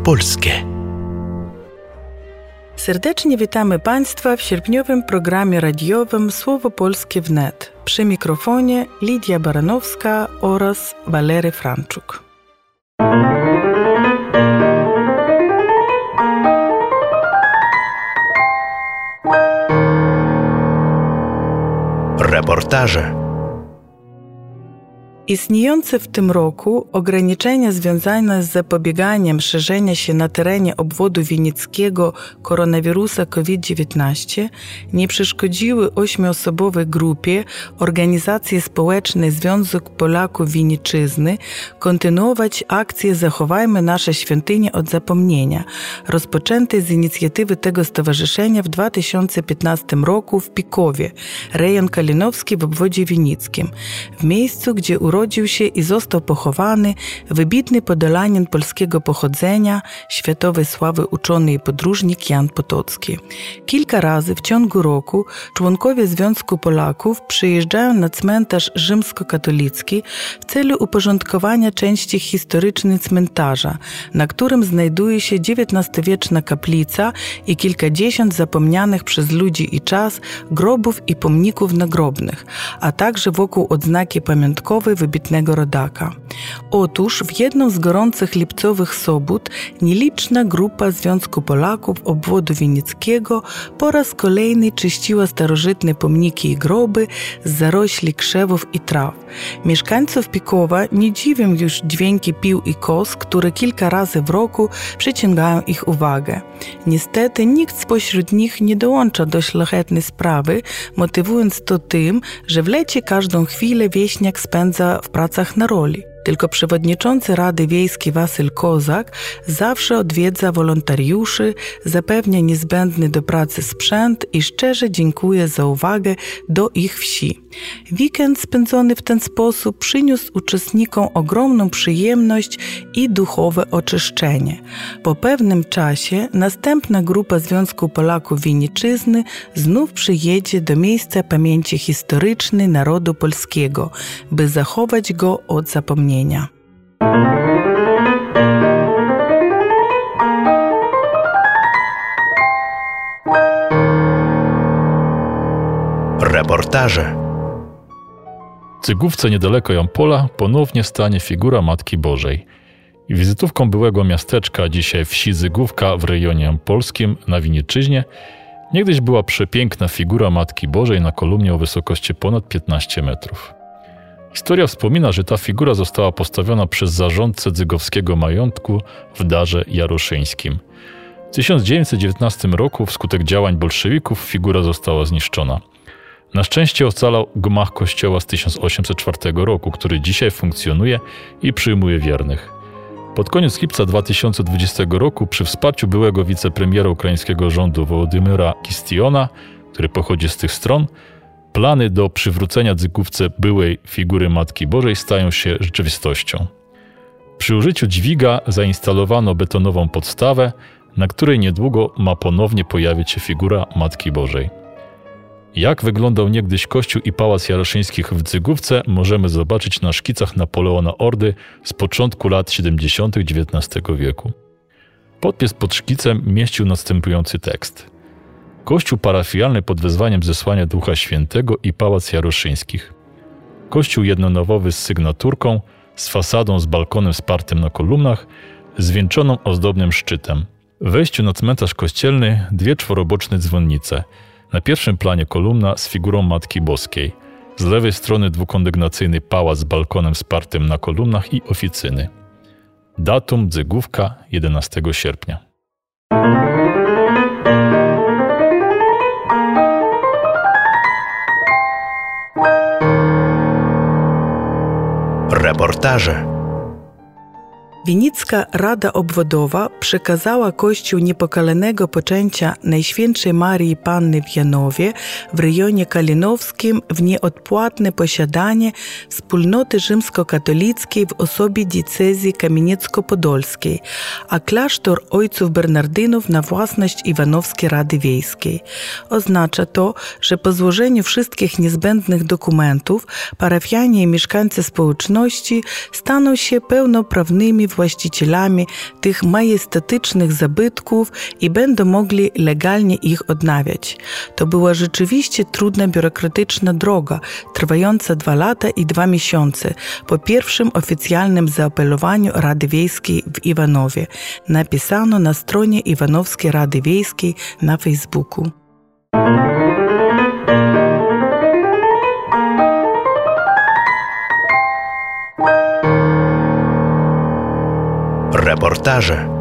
polskie. Serdecznie witamy Państwa w sierpniowym programie radiowym Słowo Polskie wnet. Przy mikrofonie Lidia Baranowska oraz Walery Franczuk. Reportaże. Istniejące w tym roku ograniczenia związane z zapobieganiem szerzenia się na terenie obwodu wienieckiego koronawirusa COVID-19 nie przeszkodziły 8-osobowej grupie Organizacji Społecznej Związek Polaków Wieniczyzny kontynuować akcję Zachowajmy nasze świątynie od zapomnienia, rozpoczętej z inicjatywy tego stowarzyszenia w 2015 roku w Pikowie, rejon kalinowski w obwodzie wienickim, w miejscu, gdzie urodził się i został pochowany wybitny podolanin polskiego pochodzenia, światowej sławy uczony i podróżnik Jan Potocki. Kilka razy w ciągu roku członkowie Związku Polaków przyjeżdżają na cmentarz rzymskokatolicki w celu uporządkowania części historycznej cmentarza, na którym znajduje się XIX-wieczna kaplica i kilkadziesiąt zapomnianych przez ludzi i czas grobów i pomników nagrobnych, a także wokół odznaki pamiątkowej wybitnego rodaka. Otóż w jedną z gorących lipcowych sobót nieliczna grupa Związku Polaków obwodu wienieckiego po raz kolejny czyściła starożytne pomniki i groby z zarośli krzewów i traw. Mieszkańców Pikowa nie dziwią już dźwięki pił i kos, które kilka razy w roku przyciągają ich uwagę. Niestety nikt spośród nich nie dołącza do szlachetnej sprawy, motywując to tym, że w lecie każdą chwilę wieśniak spędza w pracach na roli. Tylko przewodniczący Rady Wiejskiej Wasyl Kozak zawsze odwiedza wolontariuszy, zapewnia niezbędny do pracy sprzęt i szczerze dziękuję za uwagę do ich wsi. Weekend spędzony w ten sposób przyniósł uczestnikom ogromną przyjemność i duchowe oczyszczenie. Po pewnym czasie następna grupa Związku Polaków Wieniczyzny znów przyjedzie do miejsca pamięci historycznej narodu polskiego, by zachować go od zapomnienia. Reportaże. W Cygówce niedaleko Jampola ponownie stanie figura Matki Bożej. Wizytówką byłego miasteczka, dzisiaj wsi Zygówka w rejonie jampolskim na Wieniczyźnie, niegdyś była przepiękna figura Matki Bożej na kolumnie o wysokości ponad 15 metrów. Historia wspomina, że ta figura została postawiona przez zarządcę dzygowskiego majątku w Darze Jaroszyńskim. W 1919 roku wskutek działań bolszewików figura została zniszczona. Na szczęście ocalał gmach kościoła z 1804 roku, który dzisiaj funkcjonuje i przyjmuje wiernych. Pod koniec lipca 2020 roku przy wsparciu byłego wicepremiera ukraińskiego rządu Wołodymyra Kistiona, który pochodzi z tych stron, plany do przywrócenia Zygówce byłej figury Matki Bożej stają się rzeczywistością. Przy użyciu dźwiga zainstalowano betonową podstawę, na której niedługo ma ponownie pojawić się figura Matki Bożej. Jak wyglądał niegdyś kościół i pałac Jaroszyńskich w Zygówce, możemy zobaczyć na szkicach Napoleona Ordy z początku lat 70. XIX wieku. Podpis pod szkicem mieścił następujący tekst. Kościół parafialny pod wezwaniem zesłania Ducha Świętego i pałac Jaroszyńskich. Kościół jednonawowy z sygnaturką, z fasadą z balkonem spartym na kolumnach, zwieńczoną ozdobnym szczytem. W wejściu na cmentarz kościelny 2 czworoboczne dzwonnice. Na pierwszym planie kolumna z figurą Matki Boskiej. Z lewej strony dwukondygnacyjny pałac z balkonem spartym na kolumnach i oficyny. Datum Zygówka 11 sierpnia. Reportaże. Wienicka Rada Obwodowa przekazała Kościół Niepokalanego Poczęcia Najświętszej Marii Panny w Janowie w rejonie kalinowskim w nieodpłatne posiadanie wspólnoty rzymskokatolickiej w osobie diecezji kamieniecko-podolskiej, a klasztor ojców Bernardynów na własność Iwanowskiej Rady Wiejskiej. Oznacza to, że po złożeniu wszystkich niezbędnych dokumentów parafianie i mieszkańcy społeczności staną się pełnoprawnymi właścicielami tych majestatycznych zabytków i będą mogli legalnie ich odnawiać. To była rzeczywiście trudna, biurokratyczna droga, trwająca 2 lata i 2 miesiące po pierwszym oficjalnym zaapelowaniu Rady Wiejskiej w Iwanowie. Napisano na stronie Iwanowskiej Rady Wiejskiej na Facebooku. Reportaże.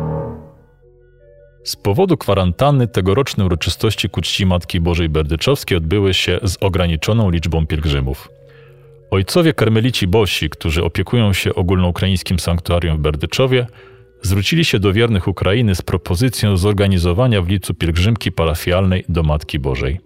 Z powodu kwarantanny tegoroczne uroczystości ku czci Matki Bożej Berdyczowskiej odbyły się z ograniczoną liczbą pielgrzymów. Ojcowie karmelici bosi, którzy opiekują się ogólnoukraińskim sanktuarium w Berdyczowie, zwrócili się do wiernych Ukrainy z propozycją zorganizowania w lipcu pielgrzymki parafialnej do Matki Bożej.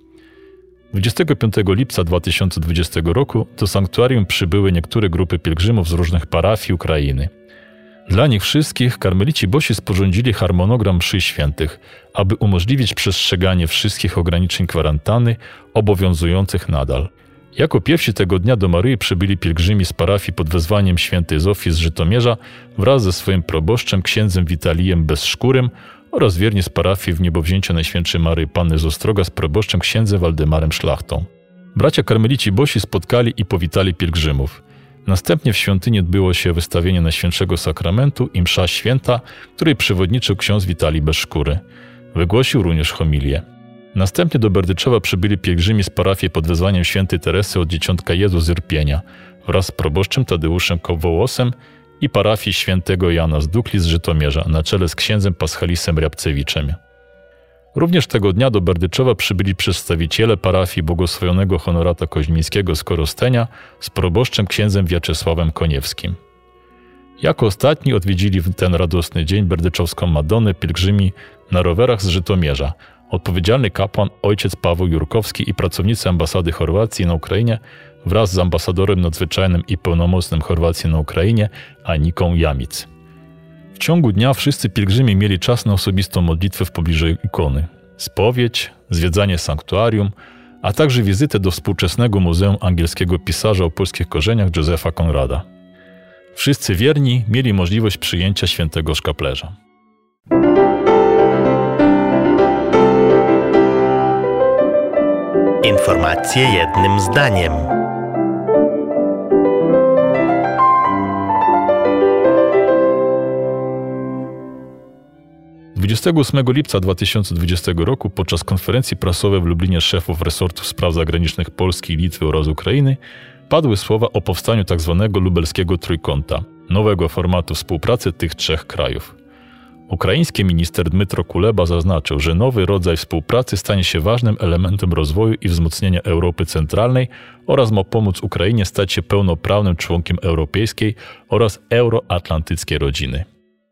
25 lipca 2020 roku do sanktuarium przybyły niektóre grupy pielgrzymów z różnych parafii Ukrainy. Dla nich wszystkich karmelici bosi sporządzili harmonogram mszy świętych, aby umożliwić przestrzeganie wszystkich ograniczeń kwarantanny obowiązujących nadal. Jako pierwsi tego dnia do Maryi przybyli pielgrzymi z parafii pod wezwaniem świętej Zofii z Żytomierza wraz ze swoim proboszczem księdzem Witalijem Bezszkórym oraz wierni z parafii w Niebowzięcia Najświętszej Maryi Panny z Ostroga z proboszczem księdzem Waldemarem Szlachtą. Bracia karmelici bosi spotkali i powitali pielgrzymów. Następnie w świątyni odbyło się wystawienie Najświętszego Sakramentu i msza święta, której przewodniczył ksiądz Witalij Bezszkóry. Wygłosił również homilię. Następnie do Berdyczowa przybyli pielgrzymi z parafii pod wezwaniem świętej Teresy od Dzieciątka Jezu z Irpienia wraz z proboszczem Tadeuszem Kowołosem i parafii świętego Jana z Dukli z Żytomierza na czele z księdzem Paschalisem Riabcewiczem. Również tego dnia do Berdyczowa przybyli przedstawiciele parafii błogosławionego honorata Koźmińskiego z Korostenia z proboszczem księdzem Wiaczesławem Koniewskim. Jako ostatni odwiedzili w ten radosny dzień berdyczowską Madonnę pielgrzymi na rowerach z Żytomierza, odpowiedzialny kapłan ojciec Paweł Jurkowski i pracownicy ambasady Chorwacji na Ukrainie wraz z ambasadorem nadzwyczajnym i pełnomocnym Chorwacji na Ukrainie Aniką Jamic. W ciągu dnia wszyscy pielgrzymi mieli czas na osobistą modlitwę w pobliżu ikony, spowiedź, zwiedzanie sanktuarium, a także wizytę do współczesnego Muzeum Angielskiego Pisarza o polskich korzeniach Józefa Konrada. Wszyscy wierni mieli możliwość przyjęcia świętego szkaplerza. Informacje jednym zdaniem. – 28 lipca 2020 roku podczas konferencji prasowej w Lublinie szefów resortów spraw zagranicznych Polski, Litwy oraz Ukrainy padły słowa o powstaniu tzw. lubelskiego trójkąta, nowego formatu współpracy tych 3 krajów. Ukraiński minister Dmytro Kuleba zaznaczył, że nowy rodzaj współpracy stanie się ważnym elementem rozwoju i wzmocnienia Europy Centralnej oraz ma pomóc Ukrainie stać się pełnoprawnym członkiem europejskiej oraz euroatlantyckiej rodziny.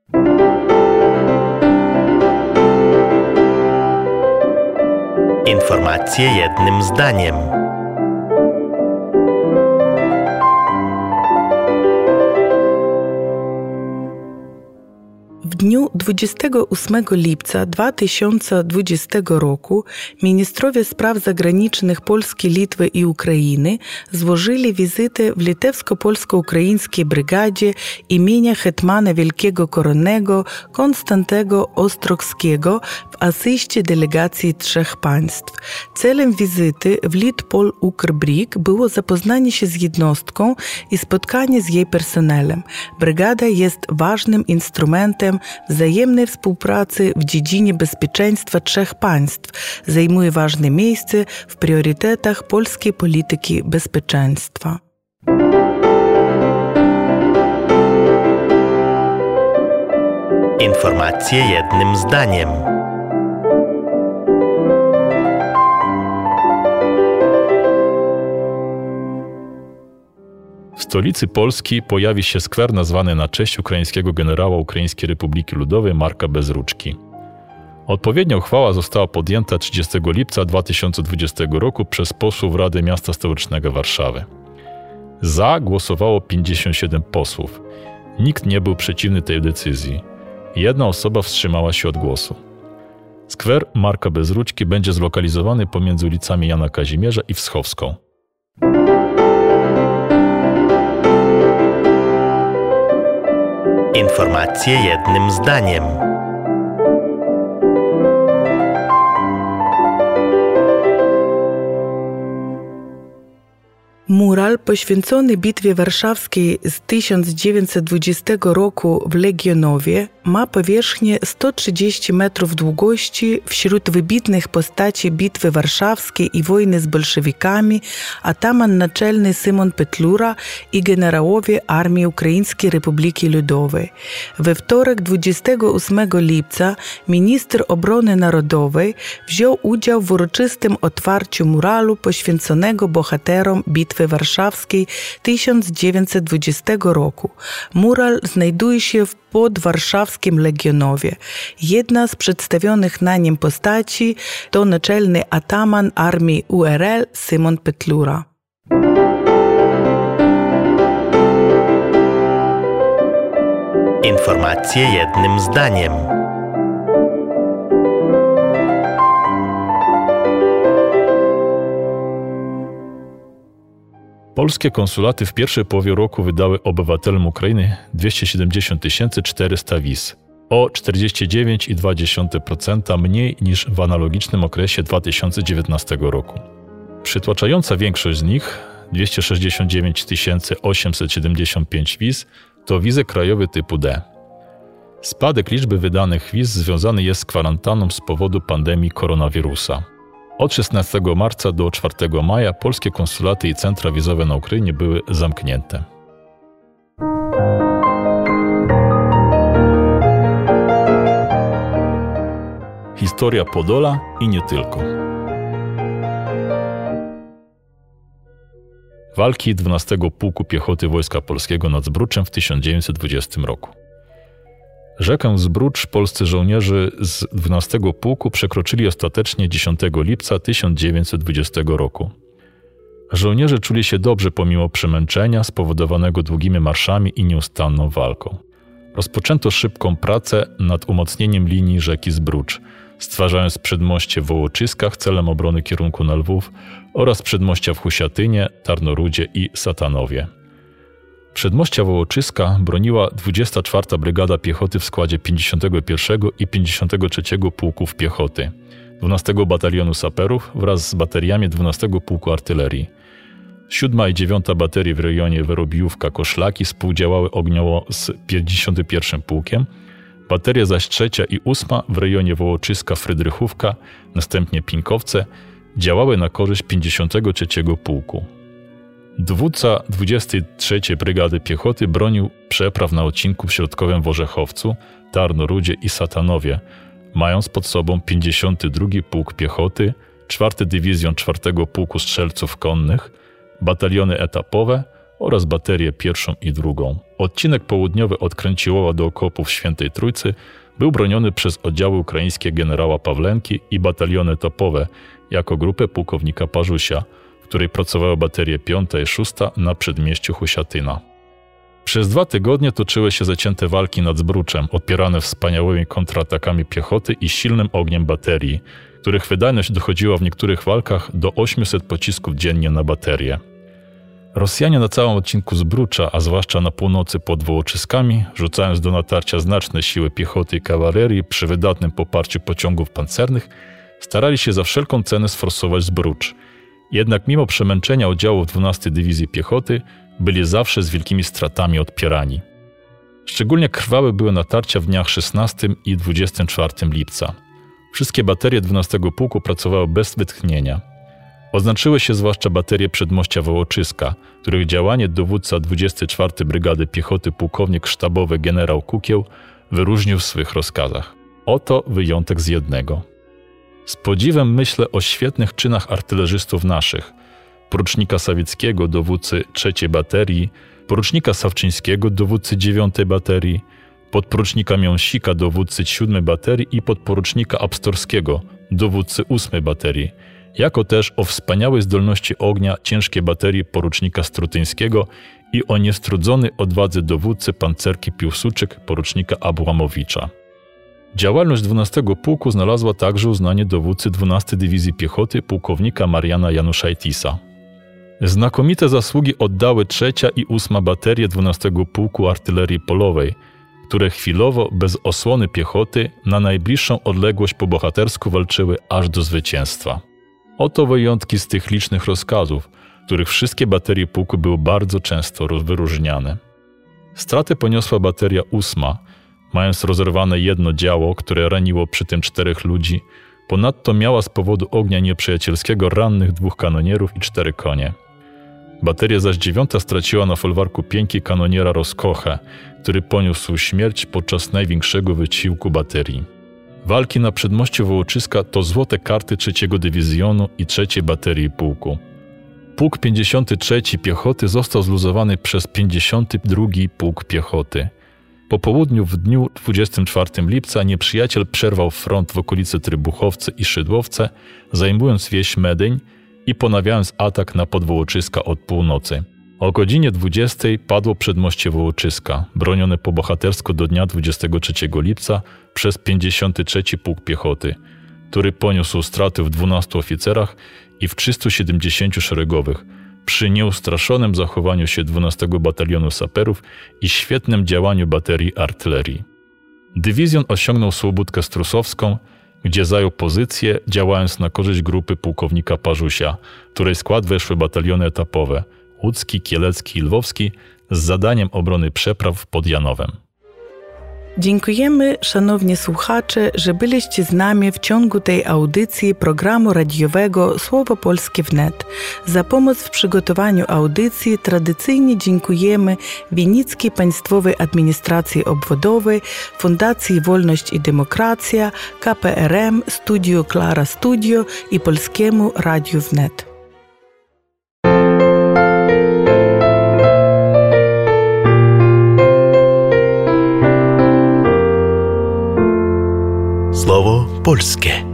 Informacje jednym zdaniem. W dniu 28 lipca 2020 roku ministrowie spraw zagranicznych Polski, Litwy i Ukrainy złożyli wizytę w litewsko-polsko-ukraińskiej brygadzie imienia hetmana wielkiego koronnego Konstantego Ostrogskiego w asyście delegacji 3 państw. Celem wizyty w Litpol-Ukrbrig było zapoznanie się z jednostką i spotkanie z jej personelem. Brygada jest ważnym instrumentem wzajemnej współpracy w dziedzinie bezpieczeństwa 3 państw, zajmuje ważne miejsce w priorytetach polskiej polityki bezpieczeństwa. Informacje jednym zdaniem. W stolicy Polski pojawi się skwer nazwany na cześć ukraińskiego generała Ukraińskiej Republiki Ludowej Marka Bezruczki. Odpowiednia uchwała została podjęta 30 lipca 2020 roku przez posłów Rady Miasta Stołecznego Warszawy. Za głosowało 57 posłów. Nikt nie był przeciwny tej decyzji. 1 osoba wstrzymała się od głosu. Skwer Marka Bezruczki będzie zlokalizowany pomiędzy ulicami Jana Kazimierza i Wschowską. Informacje jednym zdaniem. Mural poświęcony Bitwie Warszawskiej z 1920 roku w Legionowie ma powierzchnię 130 metrów długości. Wśród wybitnych postaci Bitwy Warszawskiej i wojny z bolszewikami ataman naczelny Szymon Petlura i generałowie Armii Ukraińskiej Republiki Ludowej. We wtorek 28 lipca minister obrony narodowej wziął udział w uroczystym otwarciu muralu poświęconego bohaterom Bitwy Warszawskiej 1920 roku. Mural znajduje się w podwarszawskim Legionowie. Jedna z przedstawionych na nim postaci to naczelny ataman armii URL Szymon Petlura. Informacje jednym zdaniem. Polskie konsulaty w pierwszej połowie roku wydały obywatelom Ukrainy 270 400 wiz, o 49,2% mniej niż w analogicznym okresie 2019 roku. Przytłaczająca większość z nich, 269 875 wiz, to wizy krajowe typu D. Spadek liczby wydanych wiz związany jest z kwarantanną z powodu pandemii koronawirusa. Od 16 marca do 4 maja polskie konsulaty i centra wizowe na Ukrainie były zamknięte. Historia Podola i nie tylko. Walki 12 Pułku Piechoty Wojska Polskiego nad Zbruczem w 1920 roku. Rzekę Zbrucz polscy żołnierze z 12 Pułku przekroczyli ostatecznie 10 lipca 1920 roku. Żołnierze czuli się dobrze pomimo przemęczenia spowodowanego długimi marszami i nieustanną walką. Rozpoczęto szybką pracę nad umocnieniem linii rzeki Zbrucz, stwarzając przedmoście w Wołoczyskach celem obrony kierunku na Lwów oraz przedmościa w Husiatynie, Tarnorudzie i Satanowie. Przedmościa Wołoczyska broniła 24. Brygada Piechoty w składzie 51. i 53. Pułków Piechoty, 12 Batalionu Saperów wraz z bateriami 12 Pułku Artylerii. 7. i 9. baterie w rejonie Werobijówka-Koszlaki współdziałały ogniowo z 51. Pułkiem, bateria zaś 3. i 8. w rejonie Wołoczyska-Frydrychówka, następnie Pinkowce, działały na korzyść 53. Pułku. Dowódca 23. Brygady Piechoty bronił przepraw na odcinku w środkowym Worzechowcu, Tarnorudzie i Satanowie, mając pod sobą 52. Pułk Piechoty, 4. Dywizjon 4. Pułku Strzelców Konnych, bataliony etapowe oraz baterię 1. i 2. Odcinek południowy od Kręciłowa do okopów Świętej Trójcy był broniony przez oddziały ukraińskie generała Pawlenki i bataliony topowe jako grupę pułkownika Parzusia, w której pracowały baterie 5. i 6. na przedmieściu Husiatyna. Przez 2 tygodnie toczyły się zacięte walki nad Zbruczem, odpierane wspaniałymi kontratakami piechoty i silnym ogniem baterii, których wydajność dochodziła w niektórych walkach do 800 pocisków dziennie na baterię. Rosjanie na całym odcinku Zbrucza, a zwłaszcza na północy pod Wołoczyskami, rzucając do natarcia znaczne siły piechoty i kawalerii przy wydatnym poparciu pociągów pancernych, starali się za wszelką cenę sforsować Zbrucz. Jednak mimo przemęczenia oddziałów 12 Dywizji Piechoty byli zawsze z wielkimi stratami odpierani. Szczególnie krwawe były natarcia w dniach 16 i 24 lipca. Wszystkie baterie 12 Pułku pracowały bez wytchnienia. Oznaczyły się zwłaszcza baterie przedmościa Wołoczyska, których działanie dowódca 24 Brygady Piechoty pułkownik sztabowy generał Kukieł wyróżnił w swych rozkazach. Oto wyjątek z jednego. Z podziwem myślę o świetnych czynach artylerzystów naszych, porucznika Sawickiego, dowódcy 3. baterii, porucznika Sawczyńskiego, dowódcy 9. baterii, podporucznika Miąsika, dowódcy 7. baterii i podporucznika Abstorskiego, dowódcy 8. baterii, jako też o wspaniałej zdolności ognia ciężkiej baterii porucznika Strutyńskiego i o niestrudzonej odwadze dowódcy pancerki Piłsuczyk, porucznika Abłamowicza. Działalność 12 Pułku znalazła także uznanie dowódcy 12 Dywizji Piechoty pułkownika Mariana Januszajtisa. Znakomite zasługi oddały 3. i 8. baterie 12 Pułku Artylerii Polowej, które chwilowo, bez osłony piechoty, na najbliższą odległość po bohatersku walczyły aż do zwycięstwa. Oto wyjątki z tych licznych rozkazów, których wszystkie baterie pułku były bardzo często wyróżniane. Straty poniosła bateria 8, mając rozerwane jedno działo, które raniło przy tym 4 ludzi. Ponadto miała z powodu ognia nieprzyjacielskiego rannych 2 kanonierów i 4 konie. Bateria zaś 9 straciła na folwarku pięki kanoniera Roskoche, który poniósł śmierć podczas największego wysiłku baterii. Walki na przedmościu Wołoczyska to złote karty 3 Dywizjonu i 3 Baterii Pułku. Pułk 53 Piechoty został zluzowany przez 52 Pułk Piechoty. Po południu w dniu 24 lipca nieprzyjaciel przerwał front w okolicy Trybuchowce i Szydłowce, zajmując wieś Medyń i ponawiając atak na Podwołoczyska od północy. O godzinie 20 padło przedmoście Wołoczyska, bronione po bohatersko do dnia 23 lipca przez 53 Pułk Piechoty, który poniósł straty w 12 oficerach i w 370 szeregowych, przy nieustraszonym zachowaniu się 12 Batalionu Saperów i świetnym działaniu baterii artylerii. Dywizjon osiągnął Słobódkę Strusowską, gdzie zajął pozycję, działając na korzyść grupy pułkownika Parzusia, której skład weszły bataliony etapowe łódzki, kielecki i lwowski z zadaniem obrony przepraw pod Janowem. Dziękujemy, szanowni słuchacze, że byliście z nami w ciągu tej audycji programu radiowego Słowo Polskie Wnet. Za pomoc w przygotowaniu audycji tradycyjnie dziękujemy Winickiej Państwowej Administracji Obwodowej, Fundacji Wolność i Demokracja, KPRM, Studio Klara Studio i Polskiemu Radiu Wnet. Słowo polskie.